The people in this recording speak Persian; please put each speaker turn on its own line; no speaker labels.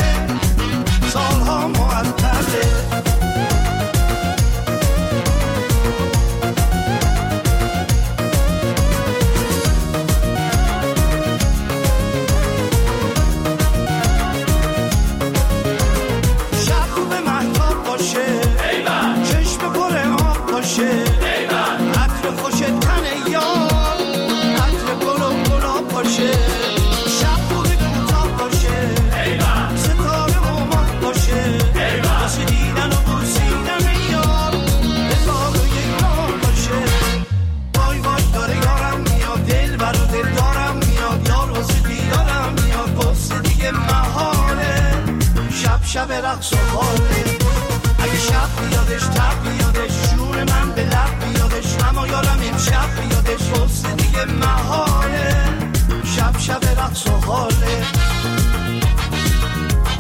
سالها معطله. شب رو به مهتاب باشه، چشم پر آب باشه، عطر خوش تن یار، عطر گل و گلاب باشه. شب رو به کوتاه باشه، ستاره و ماه باشه، واسه دیدن و بوسیدن یار، هزار و یک راه باشه. وای وای داره یارم میاد، دل برا دل دارم میاد، یار واسه دیدارم میاد، واسه دیگه مهاره. شب رقص و حاله، اگه شب بیادش تب بیادش، جون من به لب بیادش، اما یارم امشب بیادش، واسه دیگه مهاره. شب رقص و حاله.